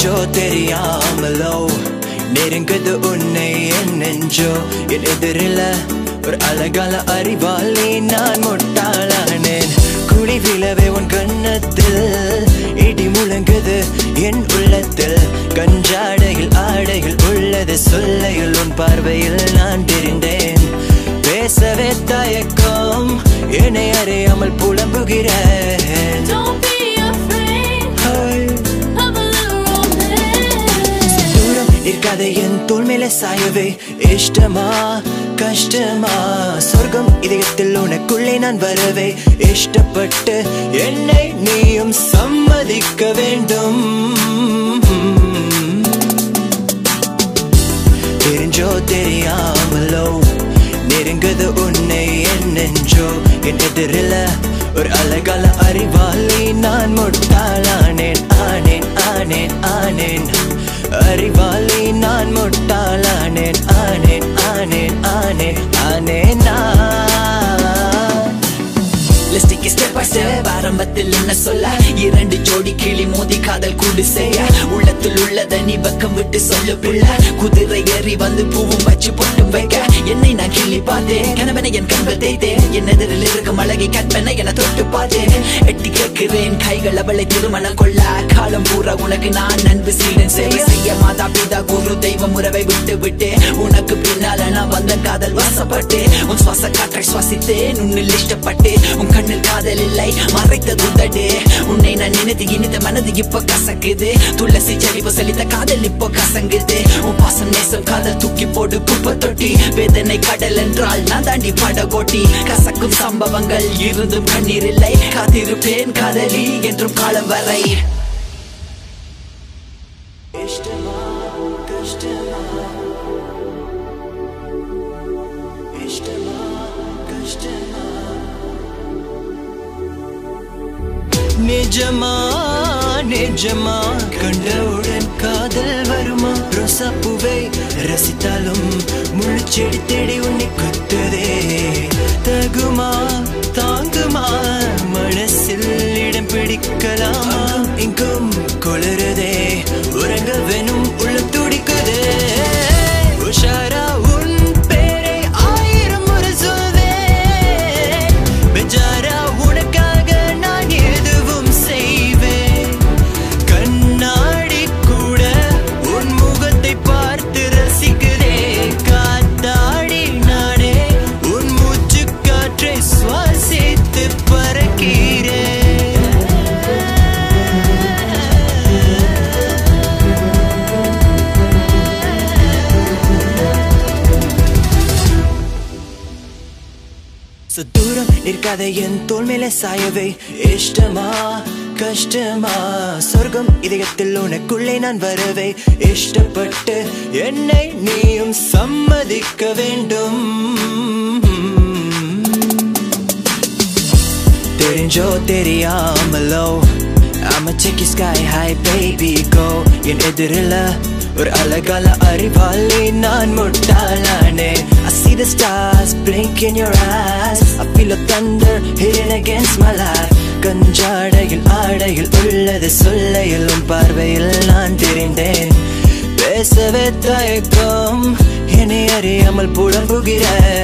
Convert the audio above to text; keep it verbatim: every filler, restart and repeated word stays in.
தெரிஞ்சோ தெரியாமலோ நெருங்குது உன்னை என் நெஞ்சோ என் எதிரில ஒரு அழகால அறிவாளி நான் முட்டாளானேன் குழி விழவே உன் கண்ணத்தில் இடி முழங்குது என் உள்ளத்தில் கஞ்சாடையில் ஆடையில் உள்ளது சொல்லையில் உன் பார்வையில் நான் தெரிந்தேன் பேசவே தயக்கம் என்னை அறியாமல் புலம்புகிறேன் இருக்காதே என் தோள் மேலே சாயவே இஷ்டமா கஷ்டமா சொர்க்கம் இதயத்தில் உனக்குள்ளே நான் வரவே இஷ்டப்பட்டு என்னை நீயும் சம்மதிக்க வேண்டும் தெரிஞ்சோ தெரியாமலோ நெருங்குது உன்னை என் நெஞ்சோ என் எதிரில ஒரு அழகால அறிவாளி நான் முட்டாளானேன் ஆனேன் ஆனேன் ஆனேன் அறிவாளி நான் முட்டாளானேன் ஆனேன் ஆனேன் ஆனேன் ஆனேன் Let's take it step by step ஆரம்பத்தில் என்ன சொல்ல இரண்டு ஜோடி கிளி மோதி காதல் கூடு செய்ய உள்ளத்தில் உள்ளதை நீ பக்கம் விட்டு சொல்லு பிள்ளை குதிரை ஏறி வந்து பூவும் வச்சு பொட்டும் வைக்க என்னை நான் கிள்ளி பார்த்தேன் கனவனை என் கண்கள் தேய்த்தேன் என் எதிரில் இருக்கும் அழகை கற்பனை என தொட்டு பார்த்தேன் எட்டி கேட்கிறேன் கைகள் அவளை திருமணம் கொள்ள காலம் பூரா உனக்கு நான் நண்பு சீடன் சேவை செய்ய மாதா பிதா குரு தெய்வம் உறவை விட்டு விட்டேன் உனக்கு பின்னால நான் வந்த காதல் வாசப்பட்டேன் உன் சுவாச காற்றை சுவாசித்தேன் உன்னில் இஷ்டப்பட்டேன் உன் கண்ணில் காதல் இல்லை மறைத்தது உதடே உன்னை நான் நினைத்து இனித்த மனது இப்போ கசக்குது துளசி செழிப்பு செழித்த காதல் இப்போ கசங்குது உன் பாசம் நேசம் காதல் தூக்கி போடு குப்பை தொட்டி வேதனை கடல் என்றால் நான் தாண்டி படகோட்டி கசக்கும் சம்பவங்கள் இருந்தும் கண்ணீர் இல்லை காத்திருப்பேன் காதலி என்றும் காலம் வரை இஷ்டமா கஷ்டமா இஷ்டமா கஷ்டமா நிஜமா நிஜமா கண்டவுடன் காதல் வருமா ரோசா பூவை ரசித்தாலும் முழு செடி தேடி உன்னை குத்துதே தகுமா தாங்குமா மனசில் இடம் பிடிக்கலாமா இங்கும் குளிருதே உறங்க வேணும் உள்ள துடிக்குதே உஷாரா உன் பேரை ஆயிரம் முறை சொல்வேன் பெஜாரா உனக்காக நான் எதுவும் செய்வேன் கண்ணாடி கூட உன் முகத்தை பார்த்து ரசிக்குதே காத்தாடி நானே உன் மூச்சு காற்றை சுவாசித்து பறக்கிறேன் தூரம் இருக்காதே என் தோள் மேலே சாயவே இஷ்டமா கஷ்டமா சொர்க்கம் இதயத்தில் உனக்குள்ளே நான் வரவே இஷ்டப்பட்டு என்னை நீயும் சம்மதிக்க வேண்டும் தெரிஞ்சோ தெரியாமலோ I'ma take you sky high baby go என் எதிரில ஒரு அழகால அறிவாளி நான் முட்டாளானே I see the stars blink in your eyes I feel a thunder hitting against my life கஞ்சாடையில் ஆடையில் உள்ளது சொல்லையில் உன் பார்வையில் நான் தெரிந்தேன் பேசவே தயக்கம் என்னை அறியாமல் புலம்புகிறேன்